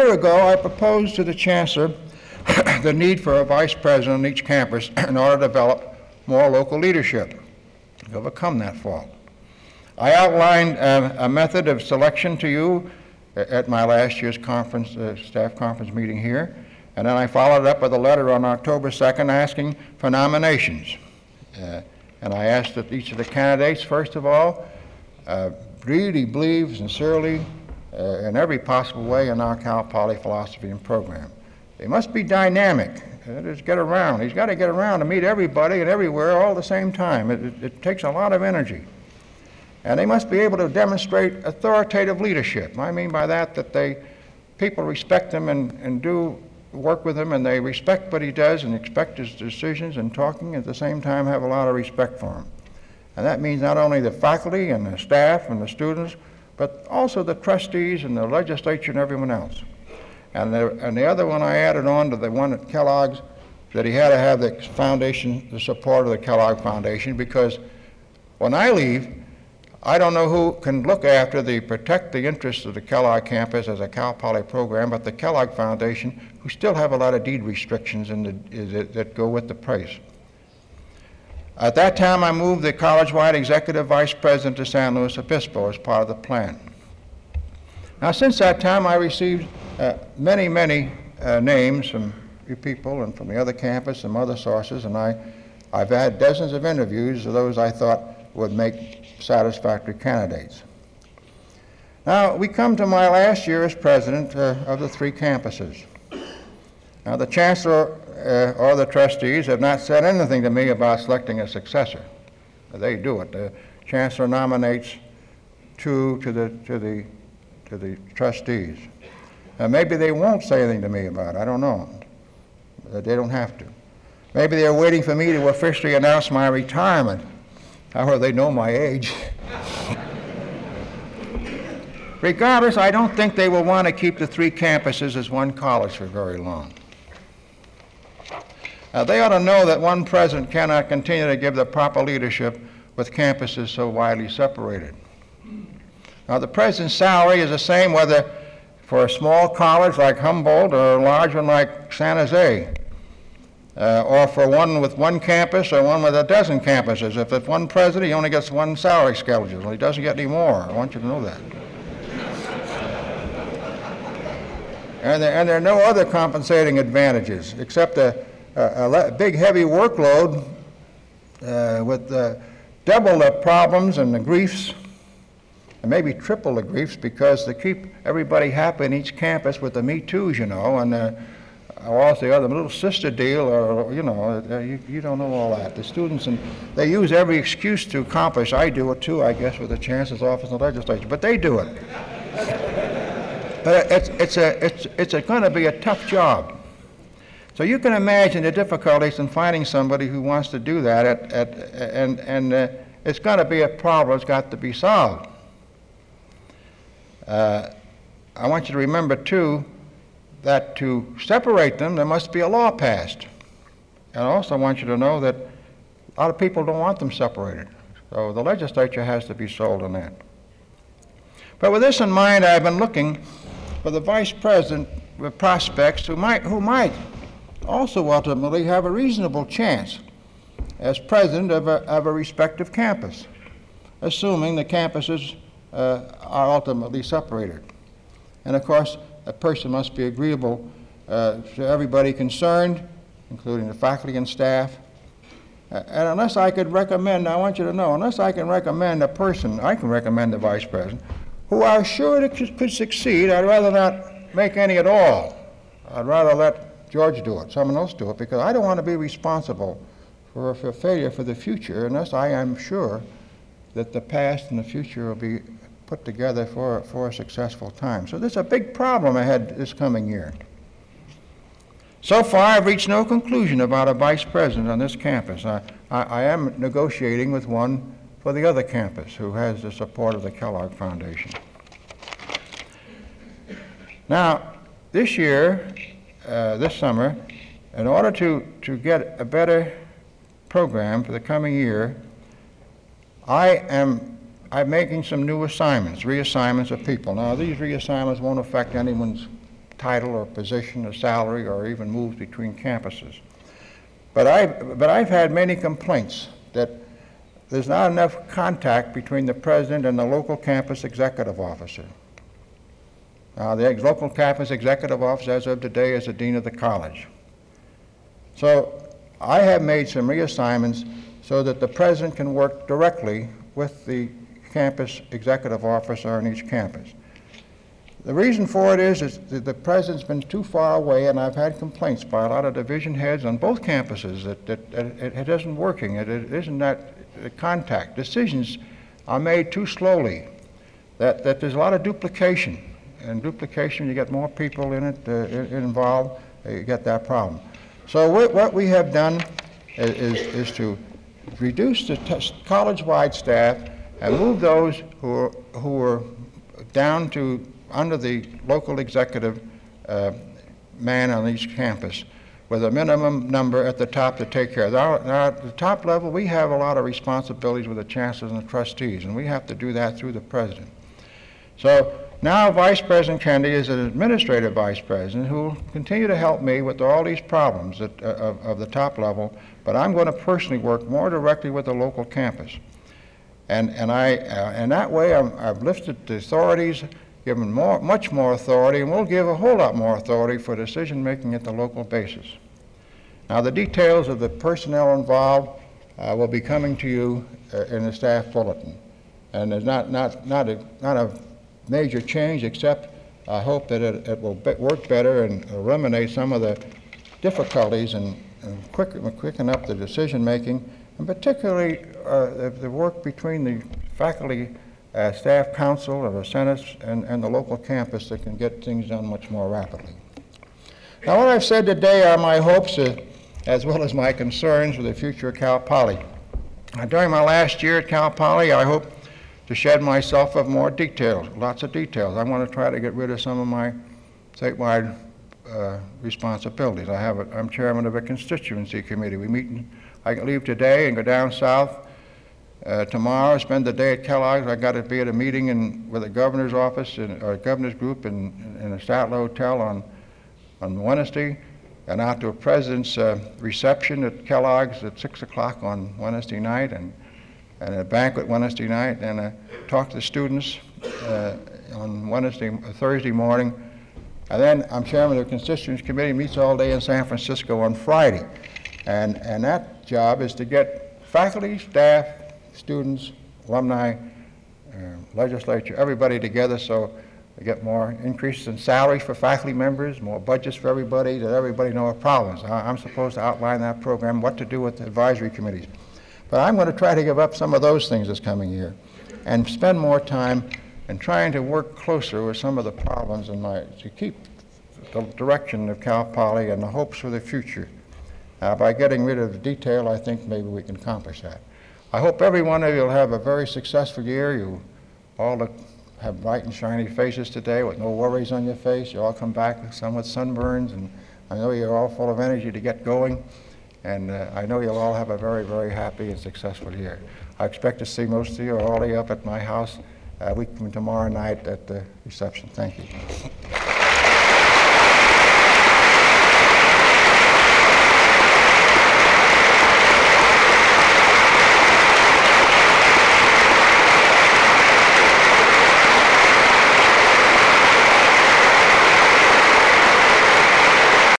year ago, I proposed to the Chancellor the need for a vice president on each campus in order to develop more local leadership to overcome that fault. I outlined a method of selection to you at my last year's conference, staff conference meeting here, and then I followed it up with a letter on October 2nd asking for nominations. And I asked that each of the candidates, first of all, really believe sincerely in every possible way in our Cal Poly philosophy and program. They must be dynamic. Just get around. He's got to get around to meet everybody and everywhere all at the same time. It takes a lot of energy. And they must be able to demonstrate authoritative leadership. I mean by that people respect him and do work with him, and they respect what he does and expect his decisions and talking, at the same time have a lot of respect for him. And that means not only the faculty and the staff and the students, but also the trustees and the legislature and everyone else. And the other one I added on to the one at Kellogg's, that he had to have the foundation, the support of the Kellogg Foundation, because when I leave, I don't know who can look after protect the interests of the Kellogg campus as a Cal Poly program, but the Kellogg Foundation, who still have a lot of deed restrictions that go with the price. At that time, I moved the college-wide executive vice president to San Luis Obispo as part of the plan. Now, since that time, I received many names from you people and from the other campus and other sources, and I've had dozens of interviews of those I thought would make satisfactory candidates. Now, we come to my last year as president of the three campuses. Now, the chancellor or the trustees have not said anything to me about selecting a successor. They do it. The chancellor nominates two to the trustees. Maybe they won't say anything to me about it. I don't know. They don't have to. Maybe they're waiting for me to officially announce my retirement. However, they know my age. Regardless, I don't think they will want to keep the three campuses as one college for very long. They ought to know that one president cannot continue to give the proper leadership with campuses so widely separated. Now, the president's salary is the same whether for a small college like Humboldt or a large one like San Jose, or for one with one campus or one with a dozen campuses. If it's one president, he only gets one salary schedule. He doesn't get any more. I want you to know that. And there are no other compensating advantages except a big, heavy workload with double the problems and the griefs, and maybe triple the griefs, because to keep everybody happy in each campus with the Me Too's, you know, and or also the other little sister deal, or, you know, you don't know all that. The students, and they use every excuse to accomplish. I do it too, I guess, with the chancellor's office and the legislature, but they do it. But it's going to be a tough job. So you can imagine the difficulties in finding somebody who wants to do that, and it's going to be a problem. It's got to be solved. I want you to remember, too, that to separate them, there must be a law passed. And I also want you to know that a lot of people don't want them separated. So the legislature has to be sold on that. But with this in mind, I've been looking for the vice president with prospects who might also ultimately have a reasonable chance as president of a respective campus, assuming the campuses are ultimately separated. And of course, a person must be agreeable to everybody concerned, including the faculty and staff. And unless I could recommend, I want you to know, unless I can recommend a person, I can recommend the vice president, who are sure that could succeed, I'd rather not make any at all. I'd rather let George do it, someone else do it, because I don't want to be responsible for failure for the future unless I am sure that the past and the future will be put together for a successful time. So there's a big problem ahead this coming year. So far, I've reached no conclusion about a vice president on this campus. I am negotiating with one for the other campus who has the support of the Kellogg Foundation. Now, this year, this summer, in order to get a better program for the coming year, I'm making some new assignments, reassignments of people. Now, these reassignments won't affect anyone's title or position or salary or even moves between campuses. But I've had many complaints that there's not enough contact between the president and the local campus executive officer. The local campus executive officer as of today is the dean of the college. So I have made some reassignments so that the president can work directly with the campus executive officer on each campus. The reason for it is that the president's been too far away, and I've had complaints by a lot of division heads on both campuses that it isn't working. It isn't that contact. Decisions are made too slowly, that there's a lot of duplication. And duplication, you get more people in it involved, you get that problem. So what we have done is to reduce the college-wide staff and move those who are down to under the local executive man on each campus, with a minimum number at the top to take care of. Now, at the top level, we have a lot of responsibilities with the chancellors and the trustees, and we have to do that through the president. So now Vice President Kennedy is an administrative vice president who will continue to help me with all these problems of the top level, but I'm going to personally work more directly with the local campus. And that way I've lifted the authorities, given much more authority, and we'll give a whole lot more authority for decision making at the local basis. Now the details of the personnel involved will be coming to you in the staff bulletin. And there's not a major change, except I hope that it will work better and eliminate some of the difficulties and quicken up the decision making, and particularly the work between the faculty staff council of the Senate and the local campus that can get things done much more rapidly. Now what I've said today are my hopes as well as my concerns for the future of Cal Poly. During my last year at Cal Poly, I hope to shed myself of more details, lots of details. I want to try to get rid of some of my statewide responsibilities. I'm chairman of a constituency committee. I can leave today and go down south tomorrow, spend the day at Kellogg's. I got to be at a meeting with the governor's office or governor's group in the Statler Hotel on Wednesday, and out to a president's reception at Kellogg's at 6 o'clock on Wednesday night, and a banquet Wednesday night, and talk to the students on Thursday morning. And then I'm chairman of the constituency committee, meets all day in San Francisco on Friday. And that job is to get faculty, staff, students, alumni, legislature, everybody together so we get more increases in salaries for faculty members, more budgets for everybody, that everybody know our problems. I'm supposed to outline that program, what to do with the advisory committees. But I'm going to try to give up some of those things this coming year and spend more time in trying to work closer with some of the problems to keep the direction of Cal Poly and the hopes for the future. By getting rid of the detail, I think maybe we can accomplish that. I hope every one of you will have a very successful year. You all have bright and shiny faces today with no worries on your face. You all come back, some with sunburns, and I know you're all full of energy to get going. And I know you'll all have a very, very happy and successful year. I expect to see most of you or all of you up at my house a week from tomorrow night at the reception. Thank you.